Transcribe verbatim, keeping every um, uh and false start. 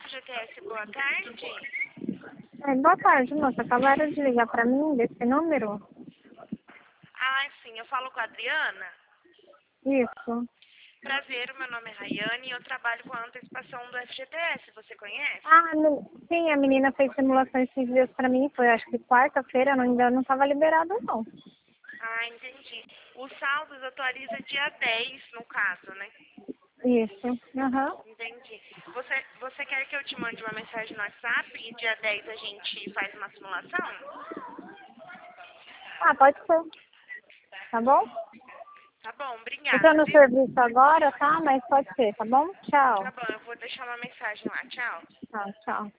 F G T S, boa tarde. É, boa tarde, moça. Acabaram de ligar pra mim desse número? Ah, sim, eu falo com a Adriana. Isso. Prazer, meu nome é Rayane e eu trabalho com a antecipação do F G T S, você conhece? Ah, no- sim, a menina fez simulação esses dias pra mim. Foi, acho que quarta-feira, não- ainda não estava liberado, não. Ah, entendi. Os saldos atualiza dia dez, no caso, né? Isso. Aham. Entendi. Você, você quer que eu te mande uma mensagem no WhatsApp e dia dez a gente faz uma simulação? Ah, pode ser. Tá bom? Tá bom, Eu tô obrigada, no viu? serviço agora, tá? Mas pode ser, tá bom? Tá Tchau. bom, eu vou deixar uma mensagem lá. Tchau. Tchau, tchau.